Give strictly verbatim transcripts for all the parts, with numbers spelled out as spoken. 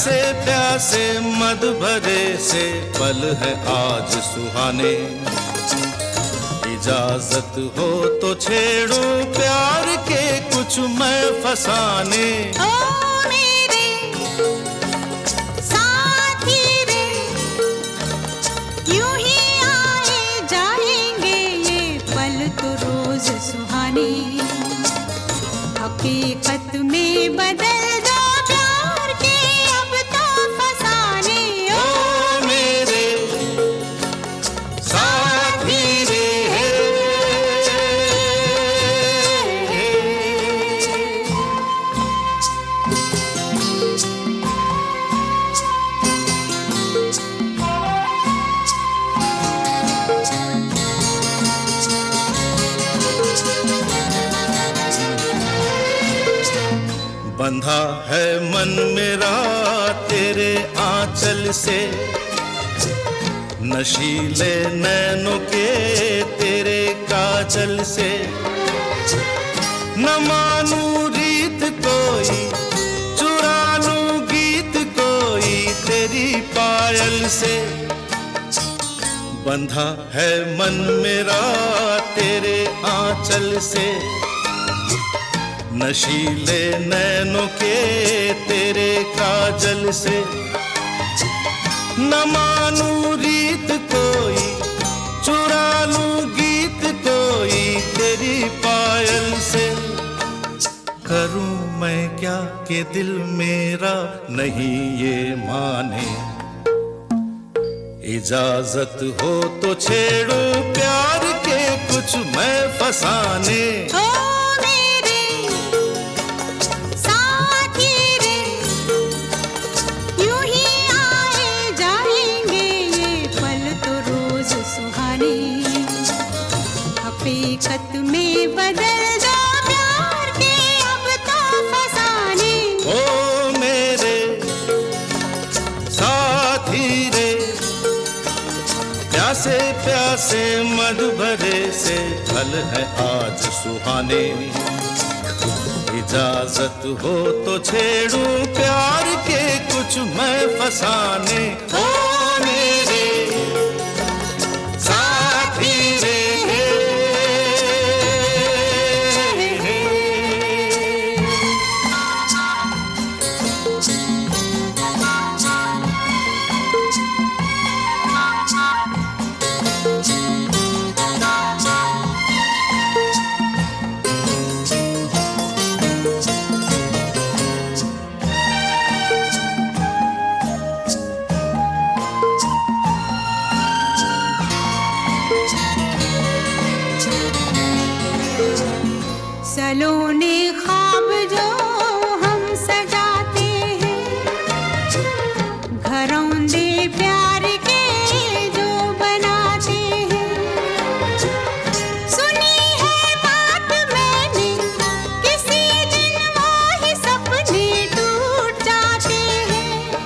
प्यासे प्यासे मद भरे से पल है आज सुहाने। इजाजत हो तो छेड़ो प्यार के कुछ मैं फसाने। ओ मेरे साथी रे, यूं ही आए जाएंगे ये पल तो रोज सुहाने। हकीकत में बदल दो प्यार के अब तो फसाने। ओ मेरे साथी रे। बंधा है मन मेरा तेरे आंचल से, नशीले नैनों के तेरे काजल से। न मानूं रीत कोई, चुरा लूं गीत कोई तेरी पायल से। बंधा है मन मेरा तेरे आंचल से, नशीले नैनों के तेरे काजल से। न मानूं रीत कोई, चुरा लूं गीत कोई तेरी पायल से। करूं मैं क्या कि दिल मेरा नहीं ये माने। इजाजत हो तो छेड़ो प्यार के कुछ मैं फसाने। हकीकत में बदल दो प्यार के अब तो फसाने। ओ मेरे साथी रे, प्यासे प्यासे मद भरे से पल है आज सुहाने। इजाजत हो तो छेड़ूं प्यार के कुछ मैं फसाने। ओ मेरे साथी रे। सलोने ख्वाब जो हम सजाते हैं, घरौंदे प्यार के जो बनाते हैं। सुनी है बात मैंने किसी दिन वो ही सपने टूट जाते हैं।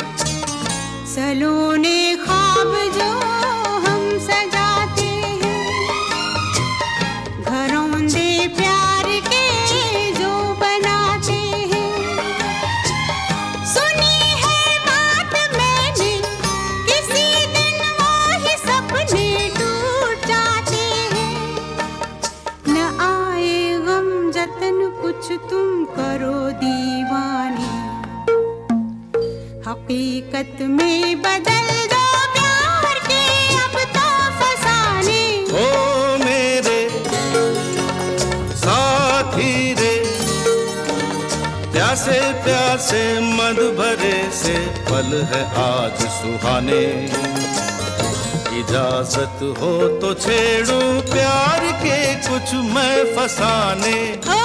सलोने ख्वाब जो हम सजाते हैं, घरौंदे प्यार तुम करो दीवानी। हकीकत में बदल दो प्यार के अब तो फसाने। ओ मेरे साथी रे, प्यासे प्यासे मद भरे से पल है आज सुहाने। इजाजत हो तो छेड़ूं प्यार के कुछ मैं फसाने।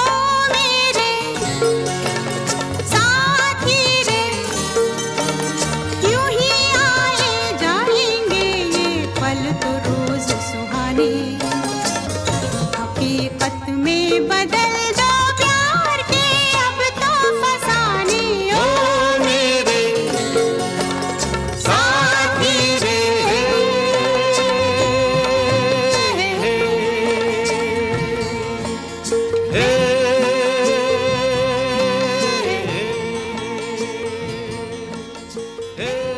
साथी रे, यूं ही आए जाएंगे ये पल तो रोज सुहाने। हकीकत में बदल दो प्यार के अब तो फसाने। ओ मेरे साथी रे। हे